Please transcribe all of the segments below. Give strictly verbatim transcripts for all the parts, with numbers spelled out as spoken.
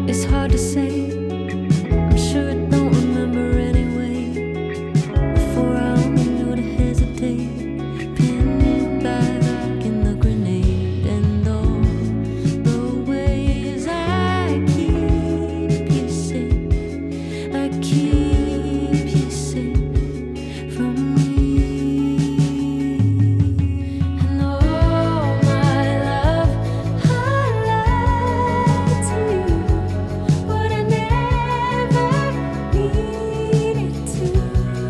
It's hard to say. I'm sure I don't remember anyway. Before I only knew to hesitate. Pinning back in the grenade. And all the ways I keep you safe. I keep you safe from me. And all my love, I lied to you, but I never needed to.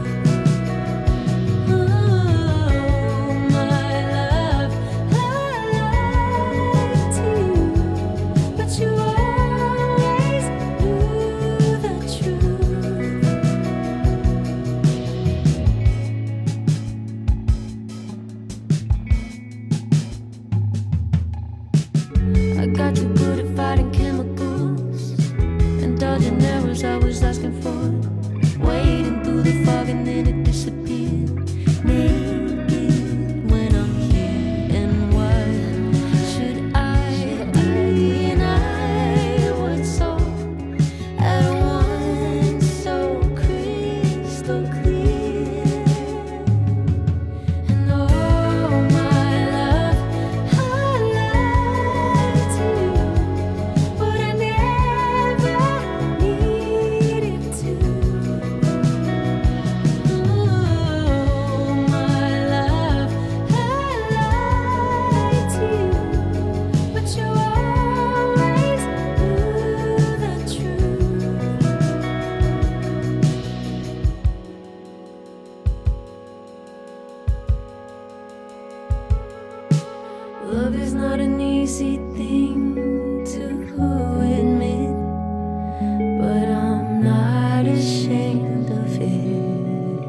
Oh, my love, I lied to you, but you always knew the truth. I got too good at fighting chemicals and dodging arrows I was asking for. Wading through the fog and then it disappeared. Naked when I'm here, and why should I deny what's all at once so crystal clear? And oh, my love, I lied to you, but I never needed to. Oh, my love, I lied to you, but you always knew the truth. Love is not an easy thing to admit, but I'm not ashamed of it.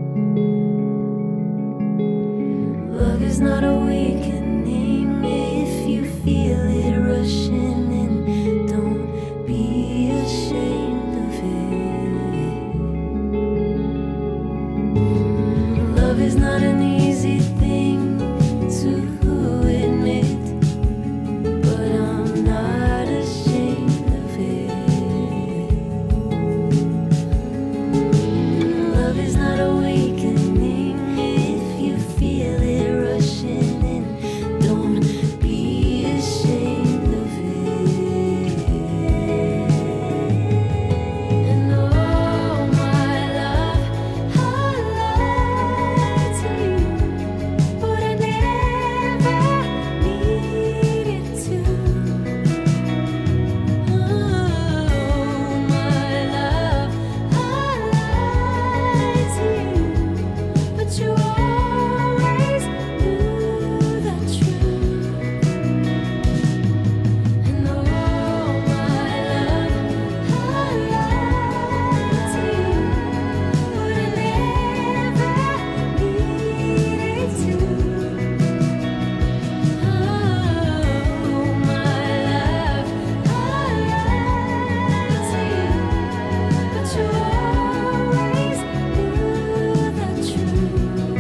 Love is not awakening if you feel it rushing in. Don't be ashamed of it. Love is not an easy thing to admit, but I'm not ashamed of it. Love is not awakening if you feel it rushing in. Don't be ashamed of it. And oh, my love, I lied to you, but I never needed to. Oh, my love, I lied to you, but you always knew the truth. And oh, my love, I lied to you, but I never needed to. Oh, my love, I lied to you, but you always knew the truth.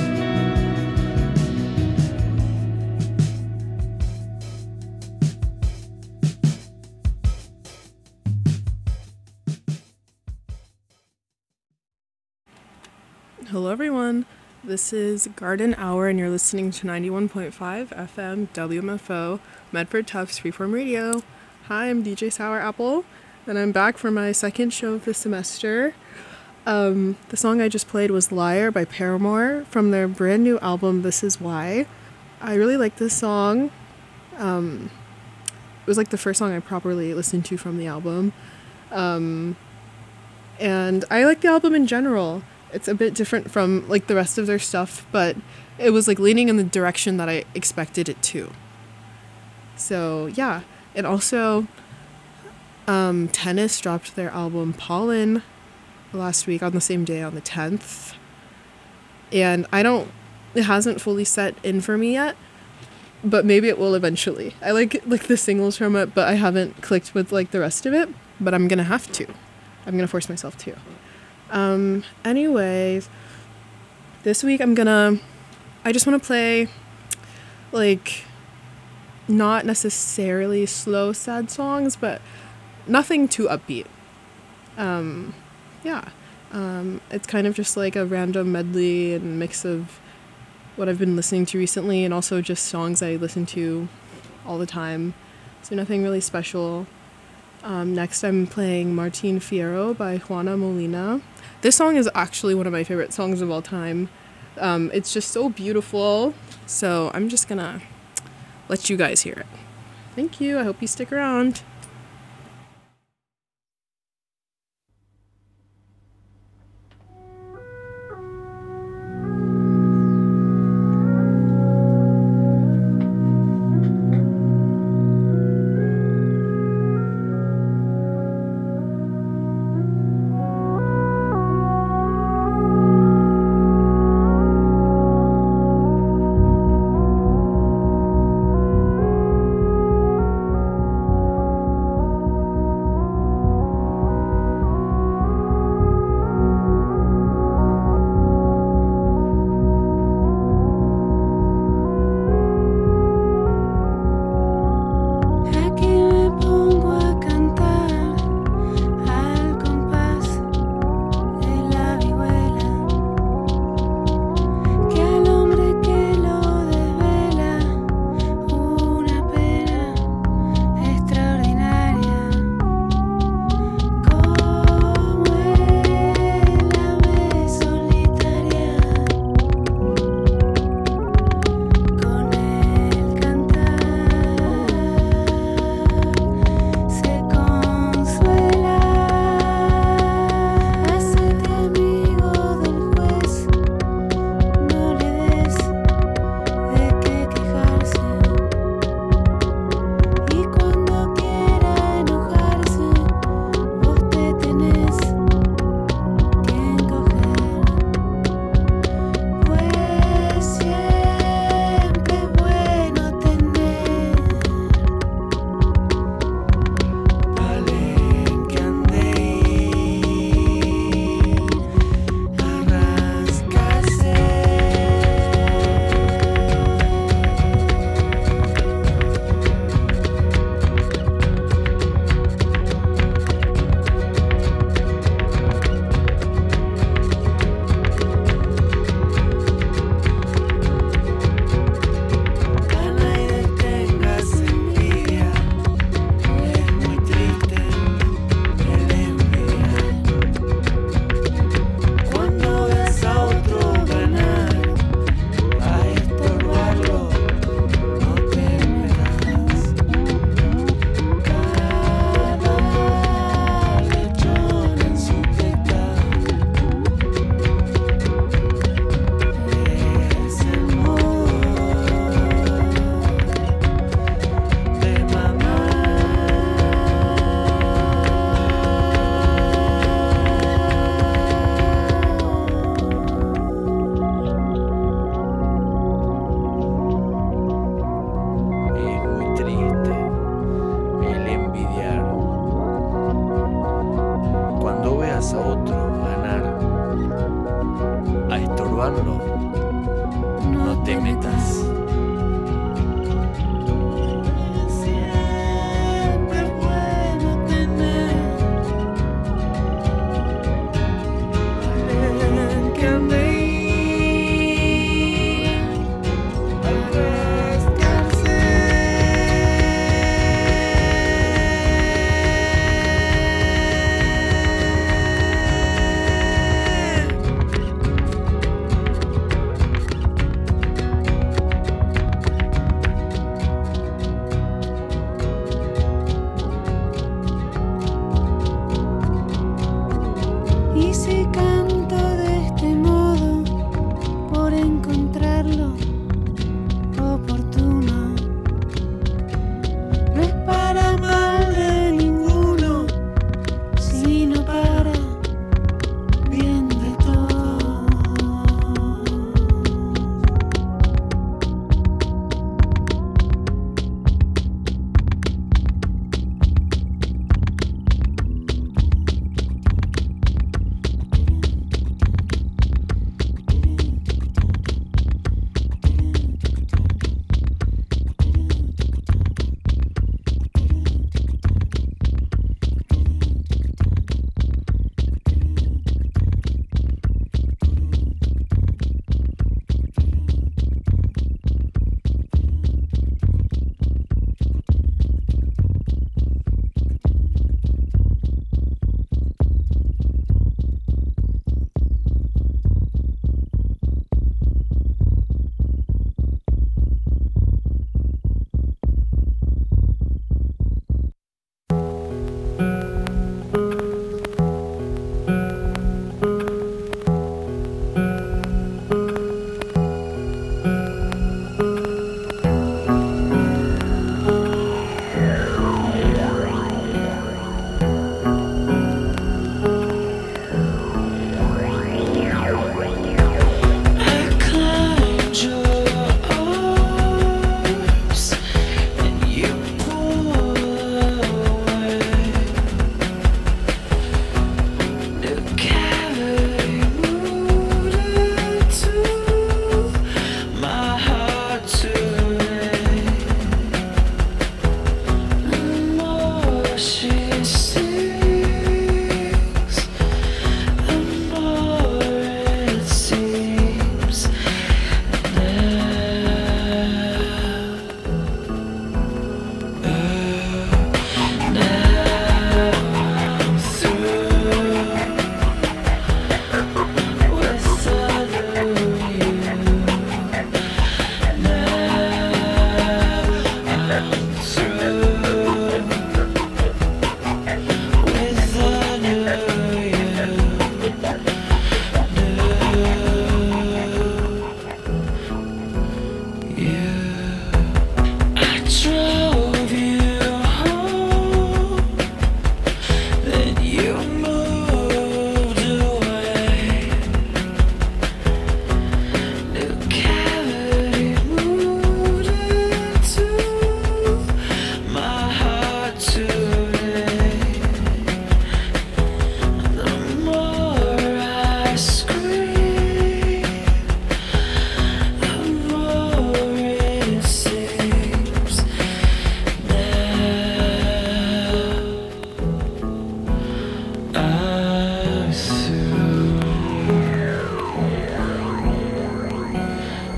Hello, everyone. This is Garden Hour, and you're listening to ninety-one point five F M W M F O Medford Tufts Freeform Radio. Hi, I'm D J Sour Apple, and I'm back for my second show of the semester. Um, the song I just played was Liar by Paramore from their brand new album, This Is Why. I really like this song. Um, it was like the first song I properly listened to from the album. Um, and I like the album in general. It's a bit different from like the rest of their stuff, but it was like leaning in the direction that I expected it to. So yeah, and also um, Tennis dropped their album Pollen last week on the same day, on the tenth. And I don't, it hasn't fully set in for me yet, but maybe it will eventually. I like like the singles from it, but I haven't clicked with like the rest of it, but I'm gonna have to. I'm gonna force myself to. Um, anyways, this week I'm gonna, I just want to play, like, not necessarily slow, sad songs, but nothing too upbeat. Um, yeah. Um, it's kind of just like a random medley and mix of what I've been listening to recently and also just songs I listen to all the time. So nothing really special. Um, next I'm playing Martin Fierro by Juana Molina. This song is actually one of my favorite songs of all time. Um, it's just so beautiful. So I'm just gonna let you guys hear it. Thank you. I hope you stick around.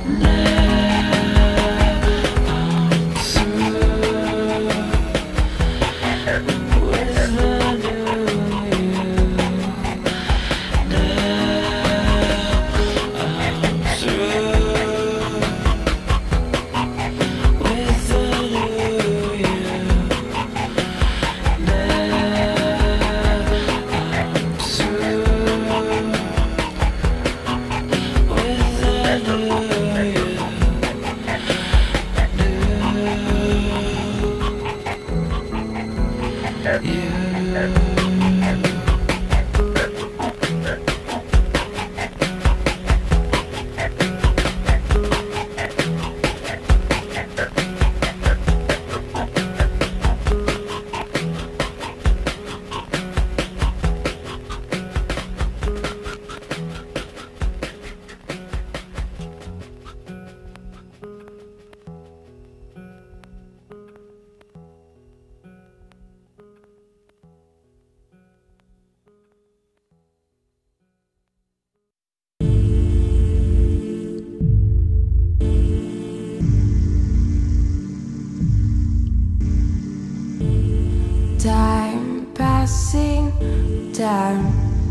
Time passing, time,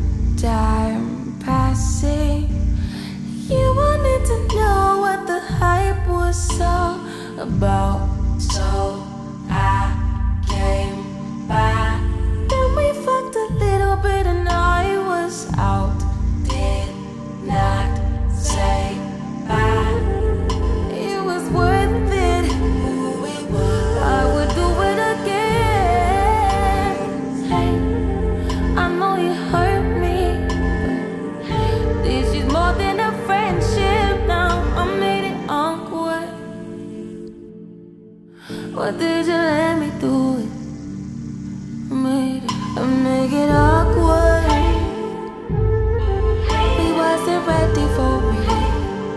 time passing. You wanted to know what the hype was all about, so I came by. Then we fucked a little bit and I was out. Did not say bye. It was worth it. I would do it again. Hey, I know you hurt me, but this is more than a friendship now. I made it awkward. Why did you let me do it? I made it, I make it awkward. We wasn't ready for it,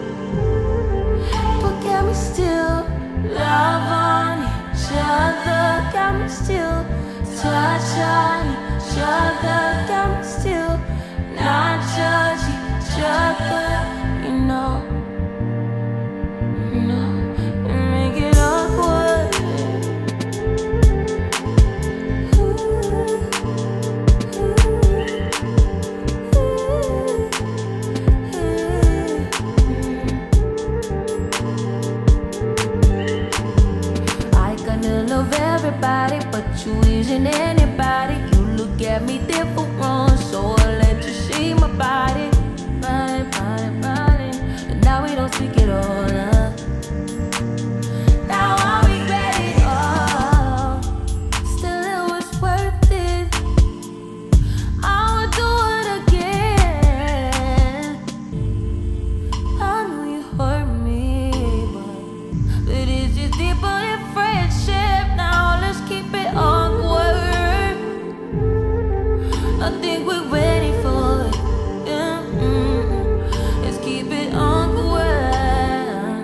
but can we still love on each other? Can we still touch on each other? Can we still not judge each other? You know, you know, and make it awkward. I kinda love everybody, but you isn't anybody. You look at me different, so I let you see my body, body, body, body. And now we don't speak at all. Huh? Now I regret it all. Still, it was worth it. I would do it again. I know you hurt me, but but it's just deeper than friendship. Now let's keep it awkward. I think we're ready for it. Yeah, mm, let's keep it awkward.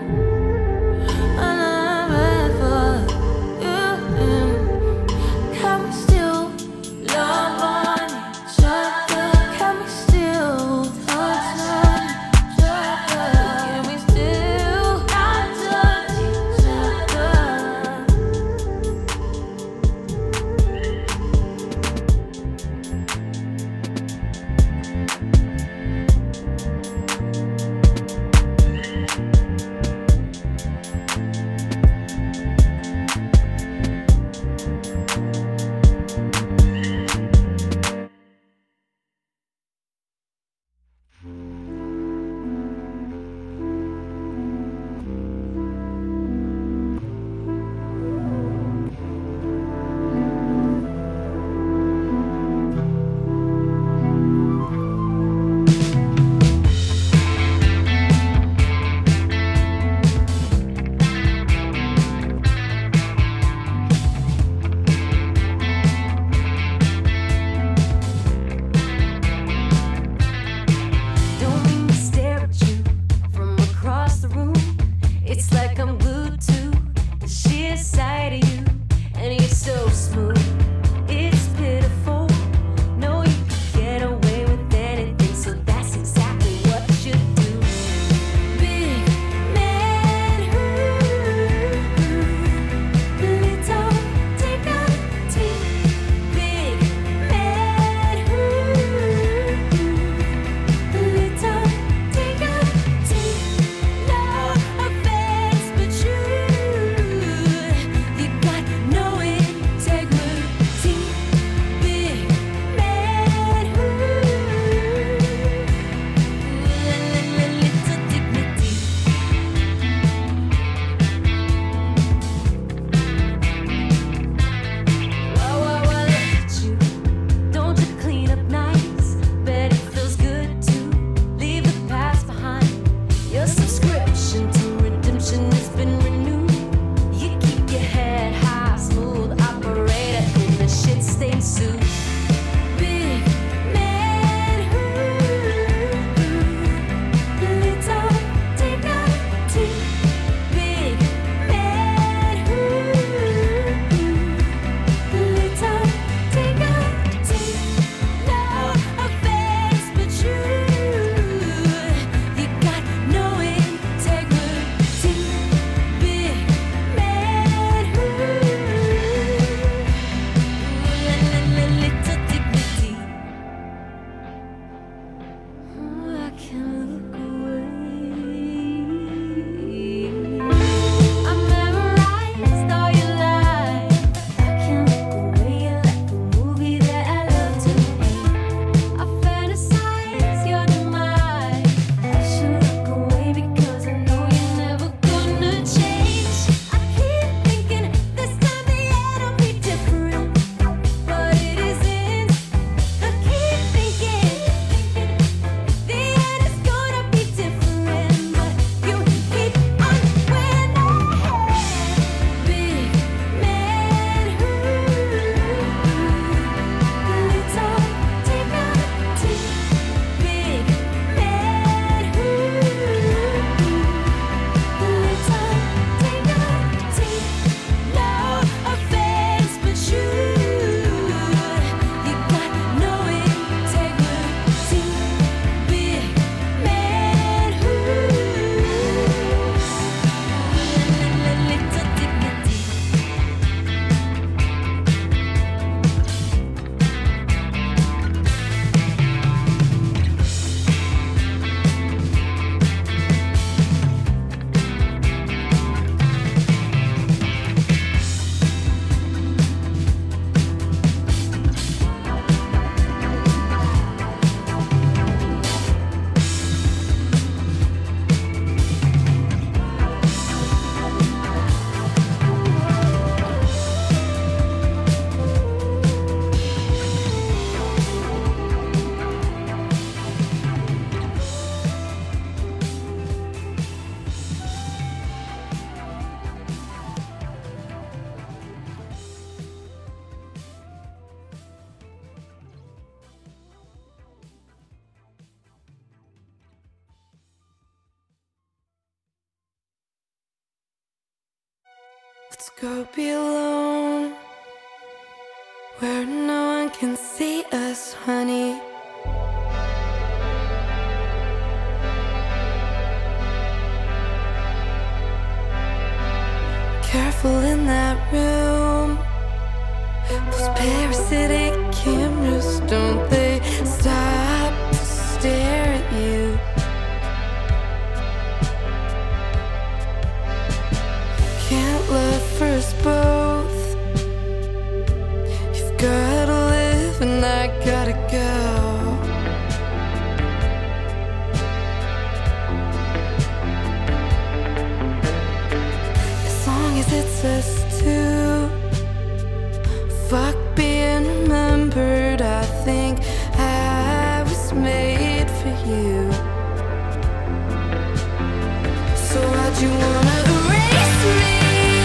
Let's go be alone, where no one can see us, honey. Careful in that room, those parasitic cameras, don't they stop to stare at you? Can't love for us both. You've gotta live and I gotta go. As long as it's us two, fuck being remembered. I think I was made for you. So why'd you wanna erase me?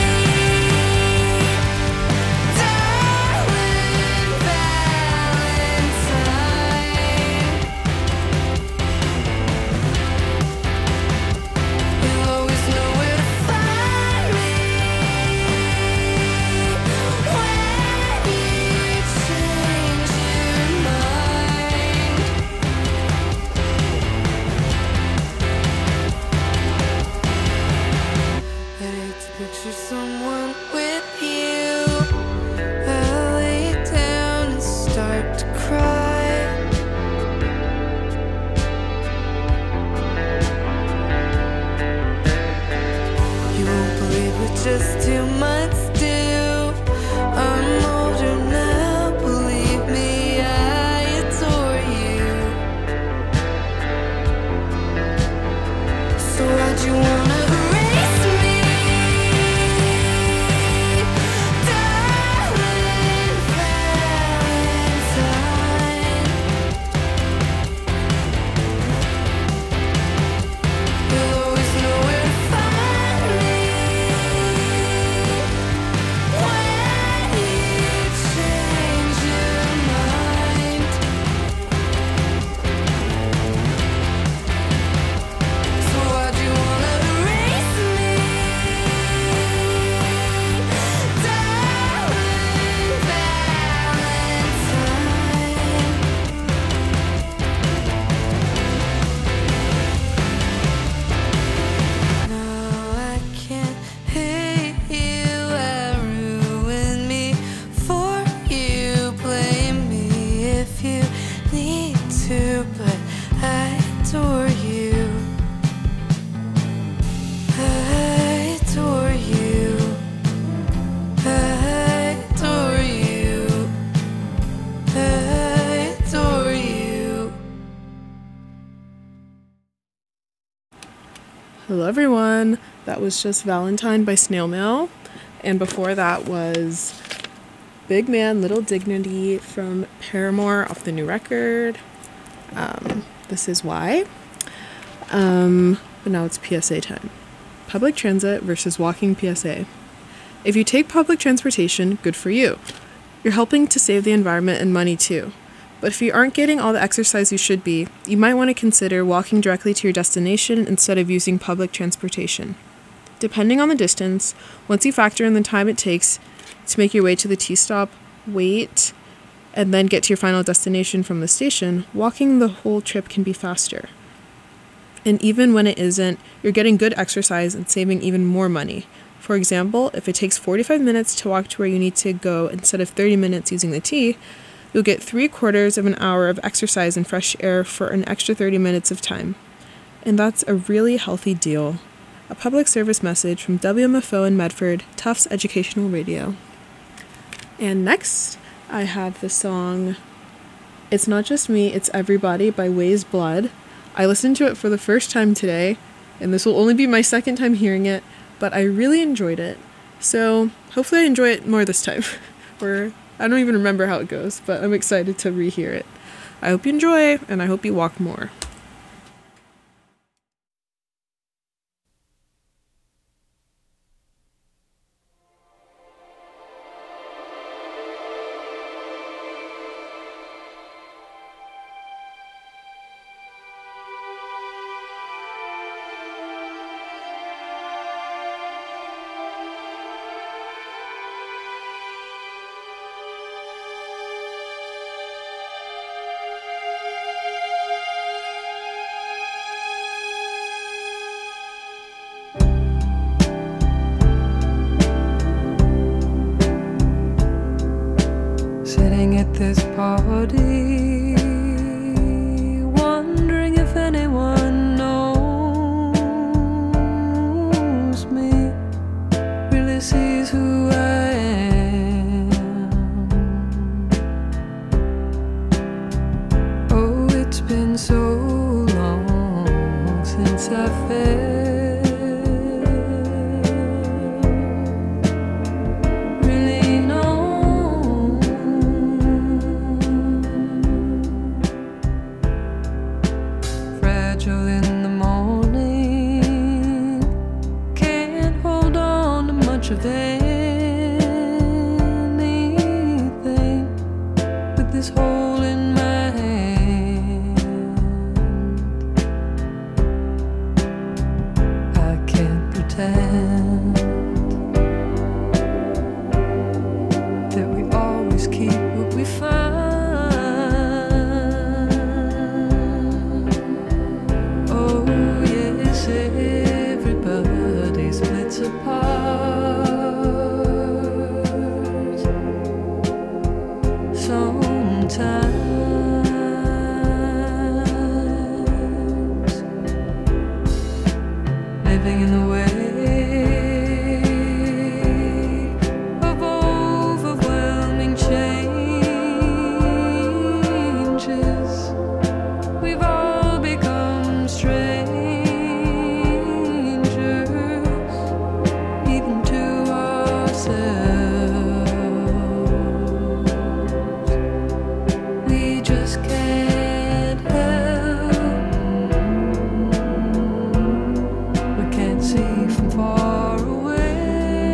Picture someone with you. I lay down and start to cry. You won't believe we're just two months due. I'm older now, believe me, I adore you. So why'd you wanna erase me? But I adore you. I adore you. I adore you. I adore you. Hello everyone, that was just Valentine by Snail Mail, and before that was Big Man Little Dignity from Paramore off the new record. Um, this is why. Um, but now it's P S A time. Public transit versus walking P S A. If you take public transportation, good for you. You're helping to save the environment and money too. But if you aren't getting all the exercise you should be, you might want to consider walking directly to your destination instead of using public transportation. Depending on the distance, once you factor in the time it takes to make your way to the T-stop, wait, and then get to your final destination from the station, walking the whole trip can be faster. And even when it isn't, you're getting good exercise and saving even more money. For example, if it takes forty-five minutes to walk to where you need to go instead of thirty minutes using the T, you'll get three quarters of an hour of exercise and fresh air for an extra thirty minutes of time. And that's a really healthy deal. A public service message from W M F O in Medford, Tufts Educational Radio. And next, I have the song It's Not Just Me, It's Everybody by Ways Blood. I listened to it for the first time today, and this will only be my second time hearing it, but I really enjoyed it. So hopefully I enjoy it more this time. Or I don't even remember how it goes, but I'm excited to rehear it. I hope you enjoy, and I hope you walk more. at this party, wondering if anyone knows me, really sees who I am. Oh, it's been so long since I felt in the morning, can't hold on to much of anything with this hole in my hand. I can't pretend that we always keep what we find. Everybody splits apart sometimes, living in the way of overwhelming changes. We've all become strange, we just can't help. We can't see from far away.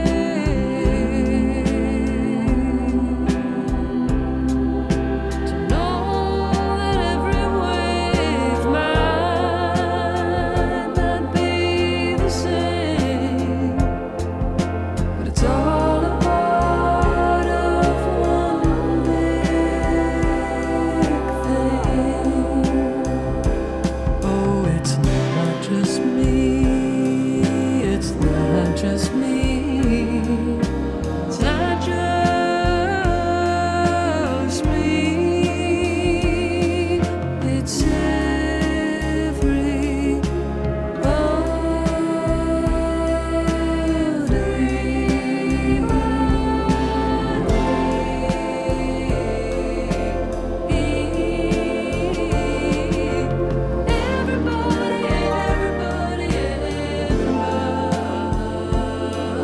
To know that every wave might not be the same, but it's all a part of one big thing. Oh, it's not just me, it's not just me, it's not just me, it's everybody.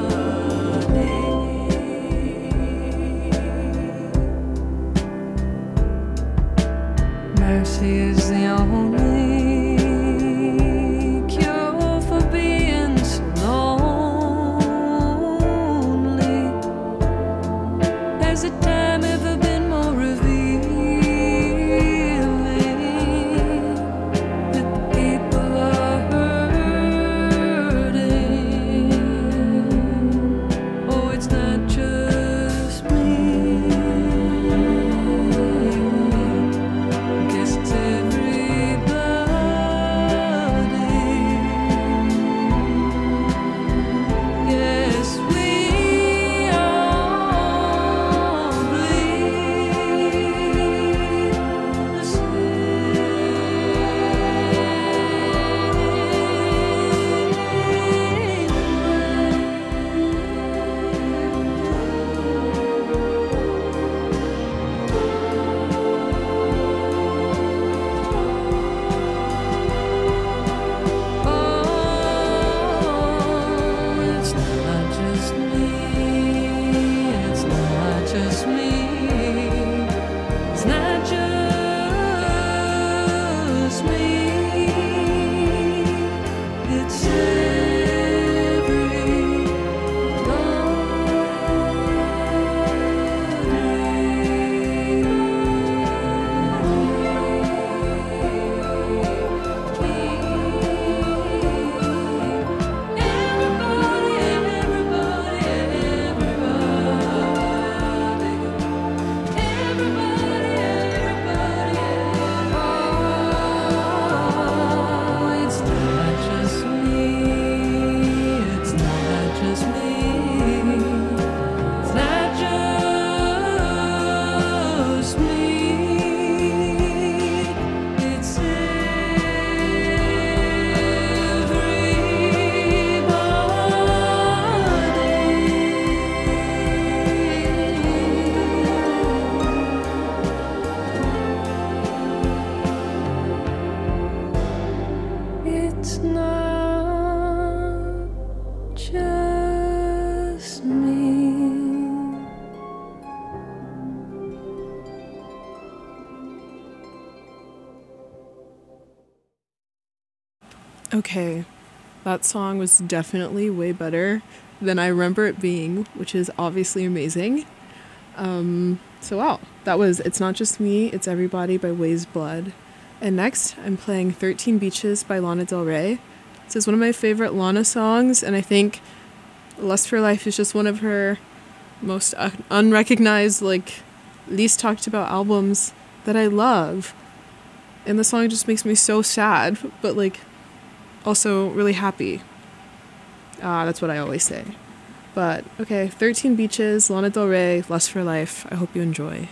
Okay, that song was definitely way better than I remember it being, which is obviously amazing. Um, so wow, that was It's Not Just Me, It's Everybody by Ways Blood. And next, I'm playing thirteen Beaches by Lana Del Rey. This is one of my favorite Lana songs, and I think Lust for Life is just one of her most un- unrecognized, like, least talked about albums that I love. And the song just makes me so sad, but, like, also really happy. Ah, that's what I always say. But, okay, thirteen Beaches, Lana Del Rey, Lust for Life. I hope you enjoy.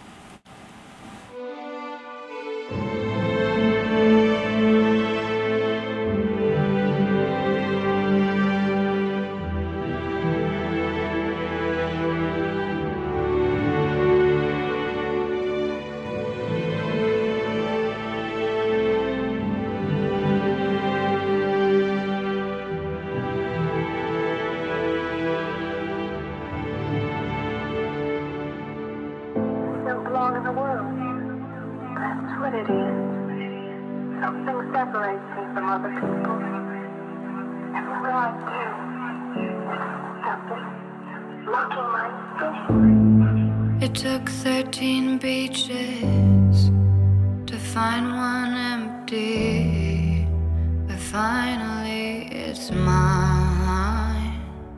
Don't belong in the world. That's what it is. Something separates me from other people. Everywhere I do, something blocking my vision. It took thirteen beaches to find one empty, but finally it's mine.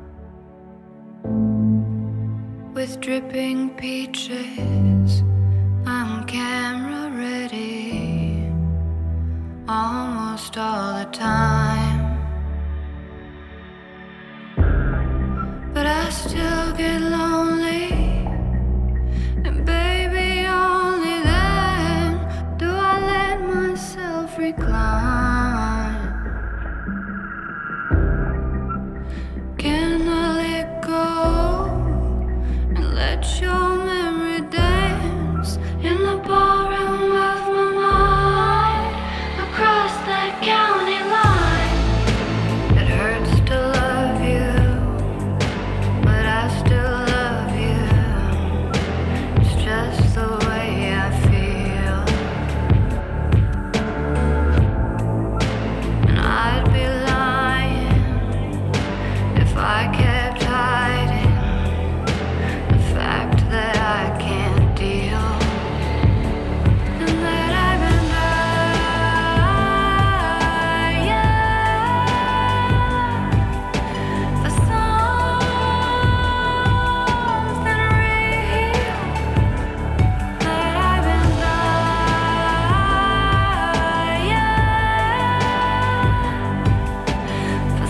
With dripping peaches, I'm camera ready almost all the time. But I still get lonely, and baby, only then do I let myself recline. Can I let go and let your memory dance in the ballroom of my mind, across that county line? It hurts to love you, but I still love you. It's just the way I feel, and I'd be lying if I kept hiding the fact that I can't deal, and that I've been dying for something real, that I've been dying for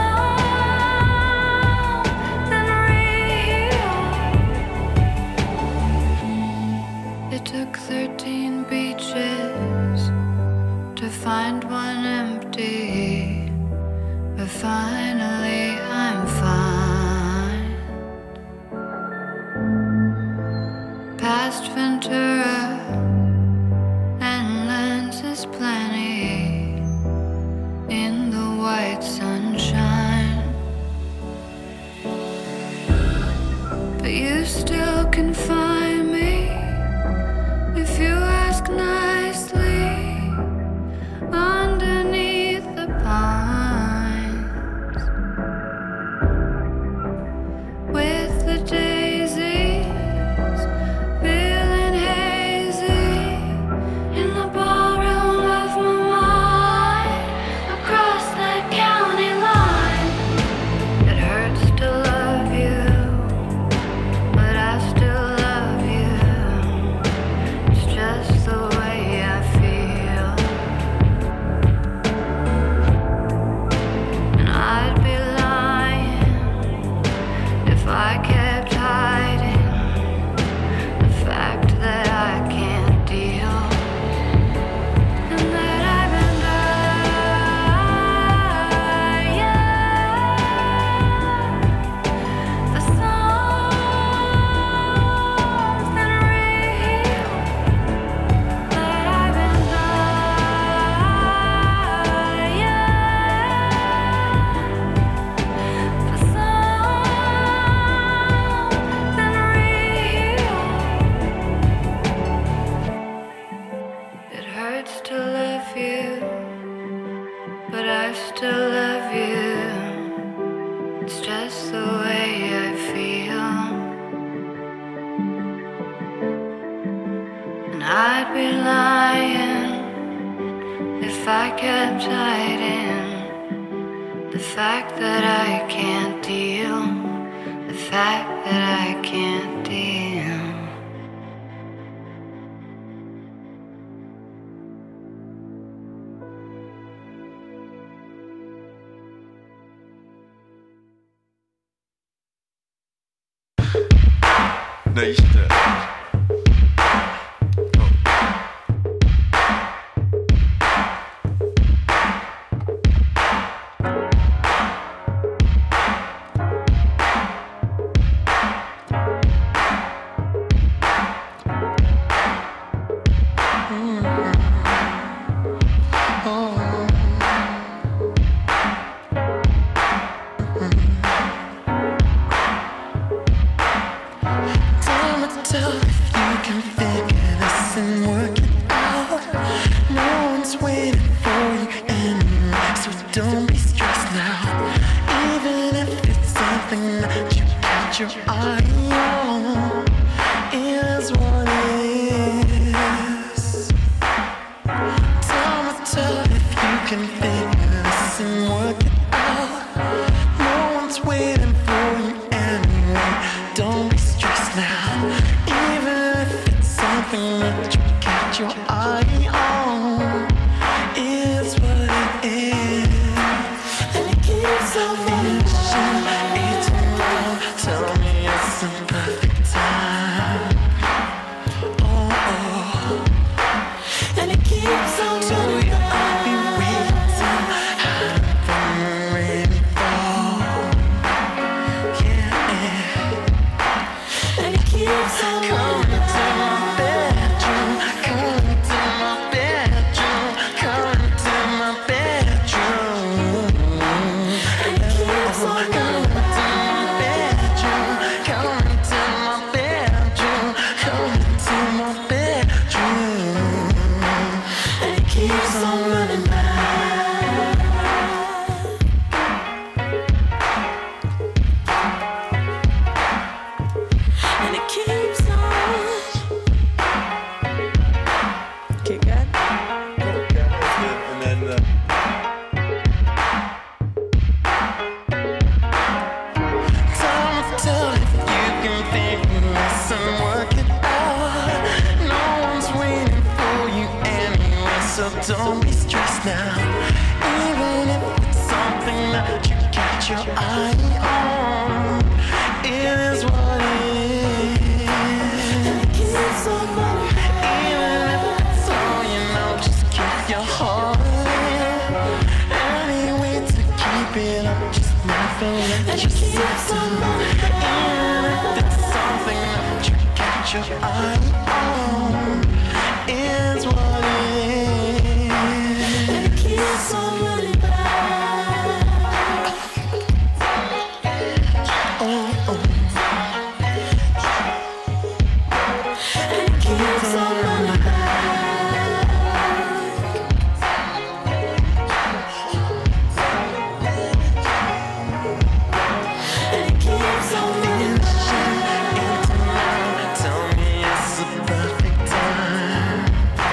something real. It took thirteen beaches to find one empty, but finally I'm fine. Past Ventura and lenses plenty in the white sunshine, but you still can find me if you ask nicely underneath the pines, with the daisies feeling hazy in the ballroom of my mind, across that county line. It hurts to love you, but I still love if I kept hiding the fact that I can't deal, the fact that I can't deal. No, you should do it. Don't be stressed now, even if it's something that you catch your eye on. It is what it is. And it keeps on running. Even if it's all you know, just keep your heart in. Any way to keep it up, just never let yourself down. Even if it's something that you catch your eye on. It is what it is. Keeps on running back. Oh, oh. And it keeps on running back. And it keeps on running back. Tell me it's the perfect time.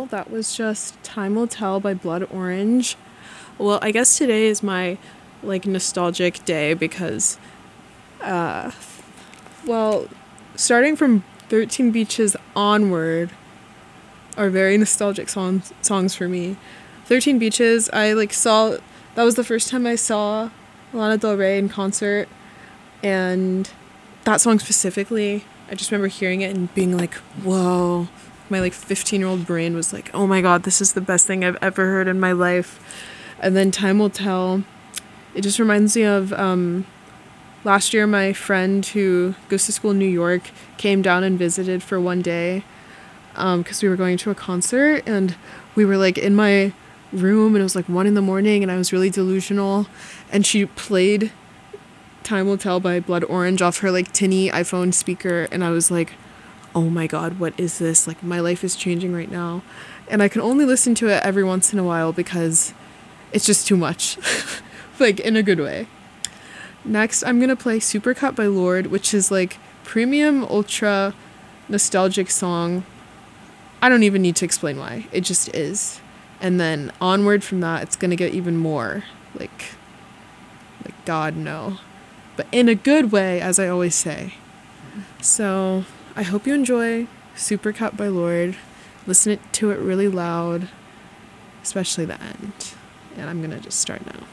That was just Time Will Tell by Blood Orange. Well, I guess today is my like nostalgic day because uh well, starting from thirteen Beaches onward are very nostalgic songs songs for me. thirteen Beaches, I like saw that was the first time I saw Lana Del Rey in concert, and that song specifically, I just remember hearing it and being like, whoa. My like fifteen year old brain was like, oh my god, this is the best thing I've ever heard in my life. And then Time Will Tell, it just reminds me of um last year my friend who goes to school in New York came down and visited for one day um because we were going to a concert, and we were like in my room and it was like one in the morning and I was really delusional, and she played Time Will Tell by Blood Orange off her like tinny iPhone speaker, and I was like, oh my god, what is this? Like, my life is changing right now. And I can only listen to it every once in a while because it's just too much. Like, in a good way. Next, I'm gonna play Supercut by Lorde, which is like premium ultra nostalgic song. I don't even need to explain why. It just is. And then onward from that, it's gonna get even more like like God no. But in a good way, as I always say. So I hope you enjoy Supercut by Lorde. Listen to it really loud, especially the end. And I'm gonna just start now.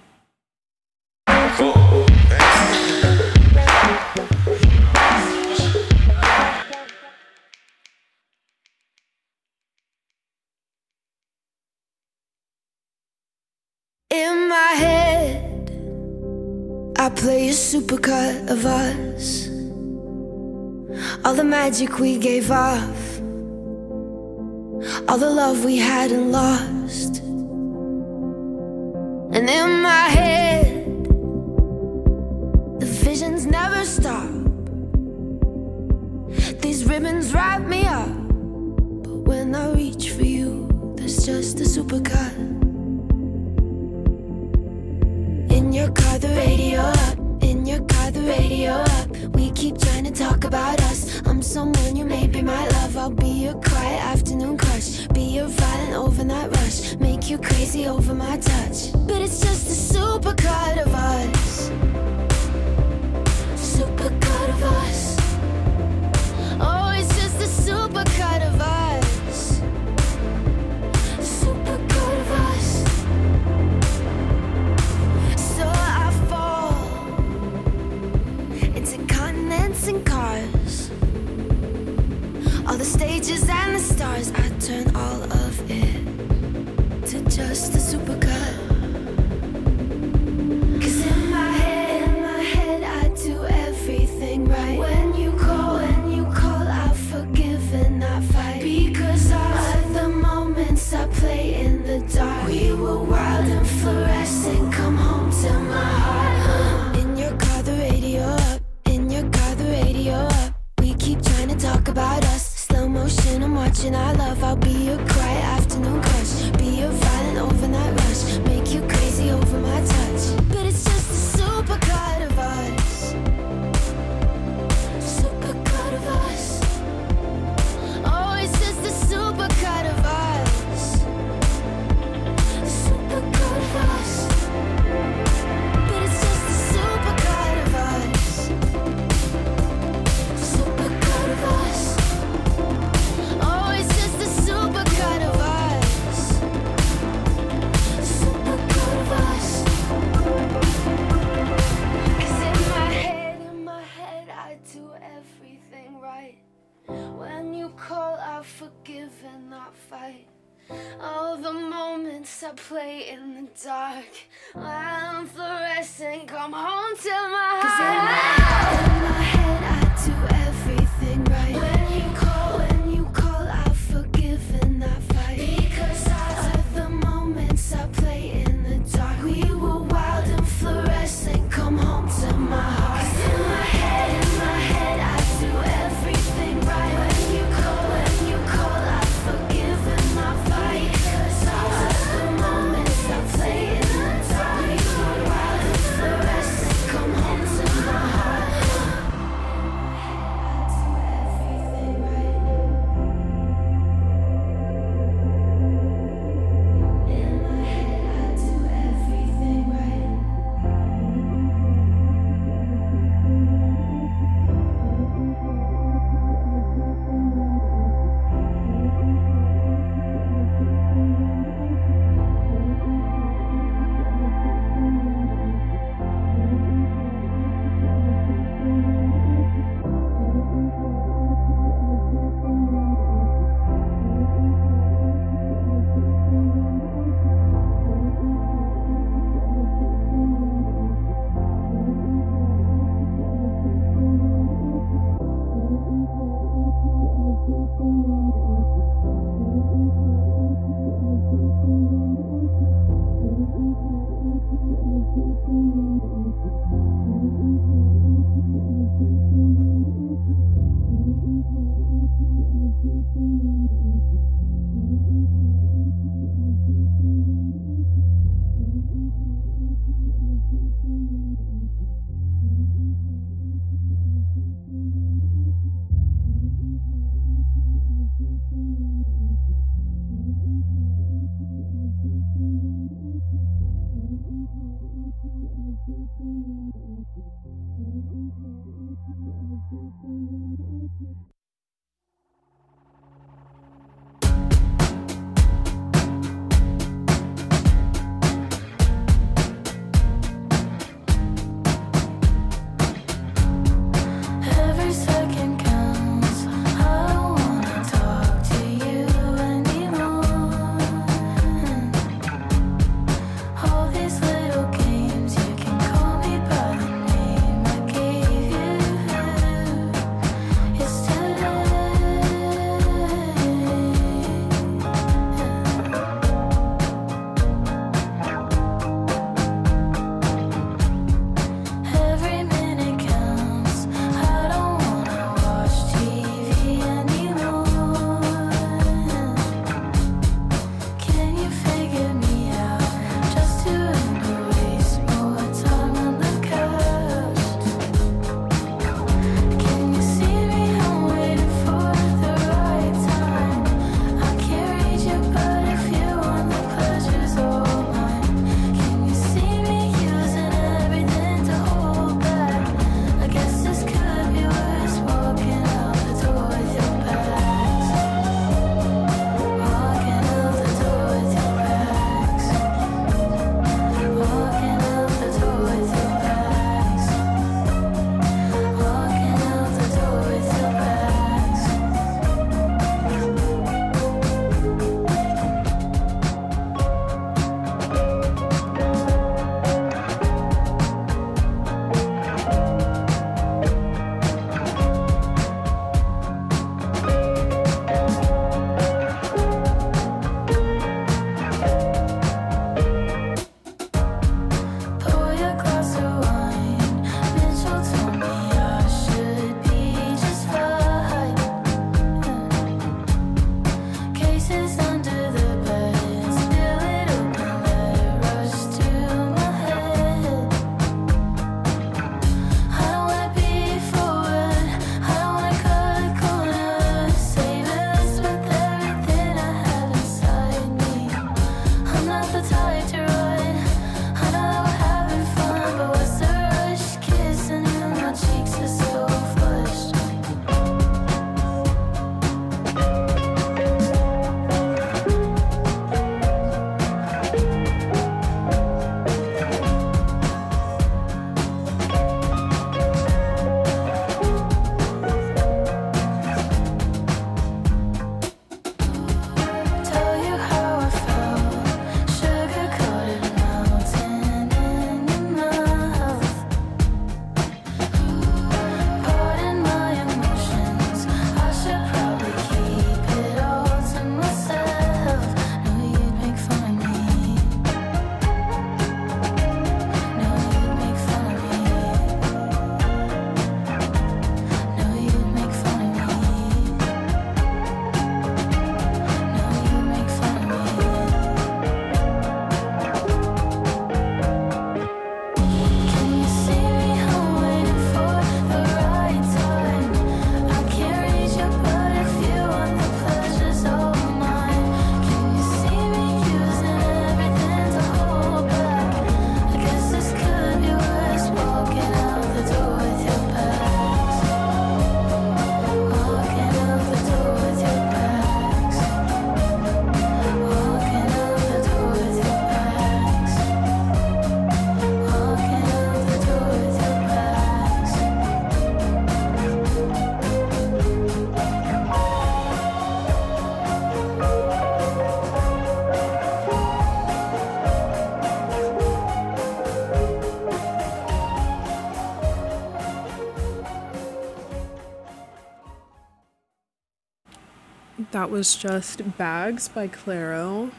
In my head, I play a supercut of us. All the magic we gave off, all the love we hadn't lost. And in my head, the visions never stop. These ribbons wrap me up, but when I reach for you, there's just a supercut. In your car, the radio up. In your car, the radio up. We keep trying to talk about us. I'm someone you may be my love. I'll be your quiet afternoon crush, be your violent overnight rush, make you crazy over my touch. But it's just a supercut of us. Supercut of us. Oh, it's just a supercut of us. Supercut of us. So I fall into continents and cars, all the stages and the stars. I turn all of it to just a supercut. Cause in my head, in my head I do everything right. When you call, when you call, I forgive and not fight. Because of the moments I play in the dark, we were wild and fluorescent. Come home to my heart. In your car, the radio up. In your car, the radio up. We keep trying to talk about us. Slow motion, I'm watching our love. I'll be your quiet afternoon crush, be your violent overnight rush, make you crazy over my touch. But it's just a supercut of us. Supercut of us. Oh, it's just a supercut of us. Supercut of us. But it's just a supercut of us. Supercut of us. Oh, it's just a supercut of us. Supercut of us. Cause in my head, in my head, I do everything right. When you call, I forgive and not fight. All the moments I play in the dark, I'm fluorescent, come home to my heart. In my head, I do everything right. When you call, when you call, I forgive and not fight. Because of the moments I play in the dark, we were wild and fluorescent, come home to my heart. In my head, in my head, I do everything right. When you call, when you call, I forgive and not fight. Because of the moments I play in the dark, we were wild and fluorescent, come home to my heart. That was just Bags by Clairo.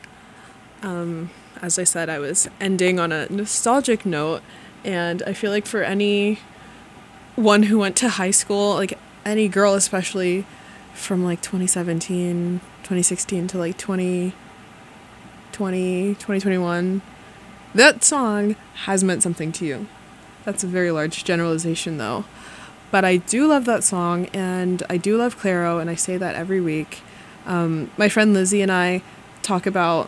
Um, as I said, I was ending on a nostalgic note, and I feel like for any one who went to high school, like any girl especially from like twenty seventeen, twenty sixteen to like twenty twenty, twenty twenty-one, that song has meant something to you. That's a very large generalization though. But I do love that song, and I do love Clairo, and I say that every week. Um, my friend Lizzie and I talk about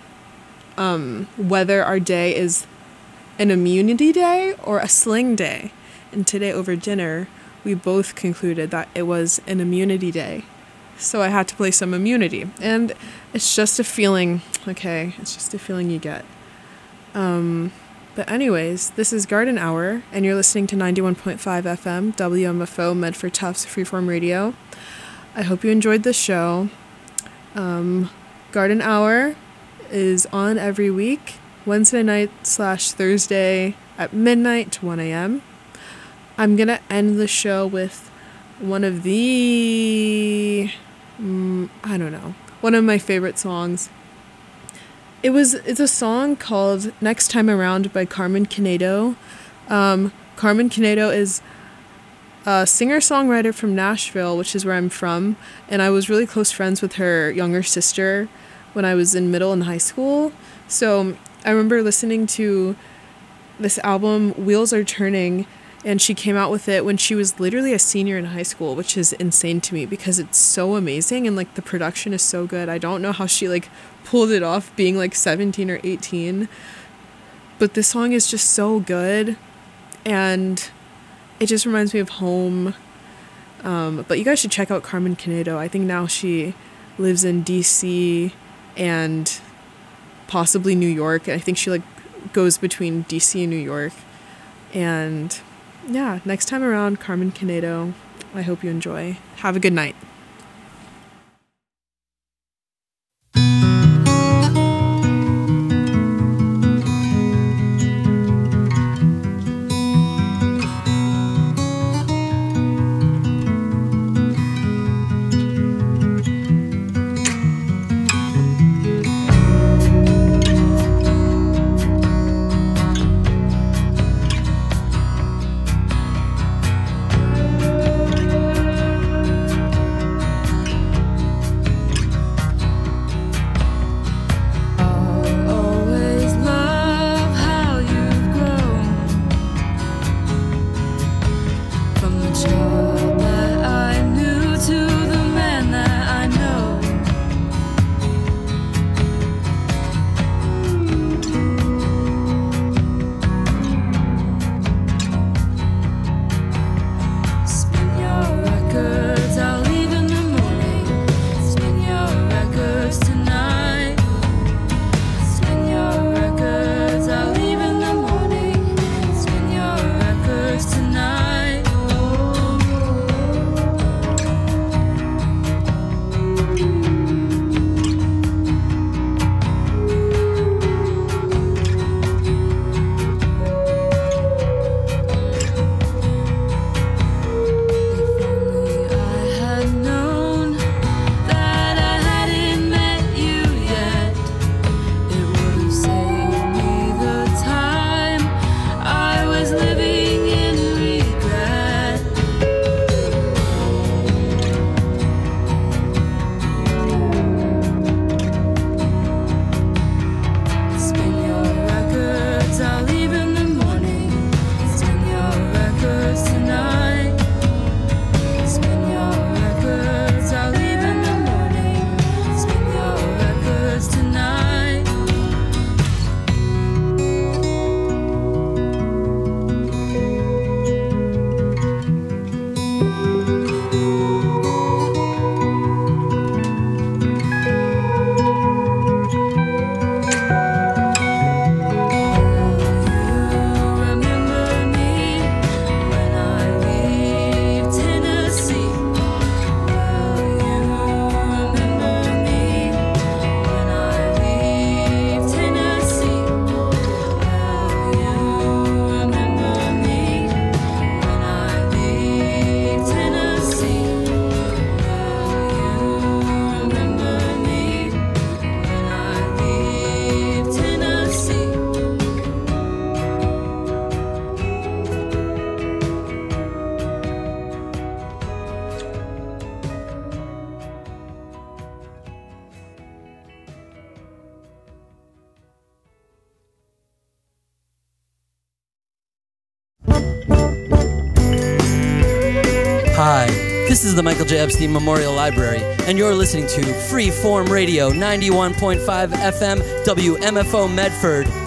um, whether our day is an immunity day or a sling day. And today over dinner, we both concluded that it was an immunity day. So I had to play some Immunity. And it's just a feeling, okay, it's just a feeling you get. Um... But anyways, this is Garden Hour, and you're listening to ninety-one point five F M, W M F O, Medford Tufts Freeform Radio. I hope you enjoyed this show. Um, Garden Hour is on every week, Wednesday night slash Thursday at midnight to one a.m. I'm going to end the show with one of the, um, I don't know, one of my favorite songs. It was, it's a song called Next Time Around by Carmen Canedo. Um, Carmen Canedo is a singer-songwriter from Nashville, which is where I'm from, and I was really close friends with her younger sister when I was in middle and high school. So I remember listening to this album, Wheels Are Turning, and she came out with it when she was literally a senior in high school, which is insane to me because it's so amazing and like the production is so good. I don't know how she like pulled it off being like seventeen or eighteen, but this song is just so good and it just reminds me of home. Um, but you guys should check out Carmen Canedo. I think now she lives in D C and possibly New York. I think she like goes between D C and New York. And yeah, next time around, Carmen Canedo. I hope you enjoy. Have a good night. Thank Hi, this is the Michael J. Epstein Memorial Library, and you're listening to Freeform Radio ninety-one point five F M W M F O Medford.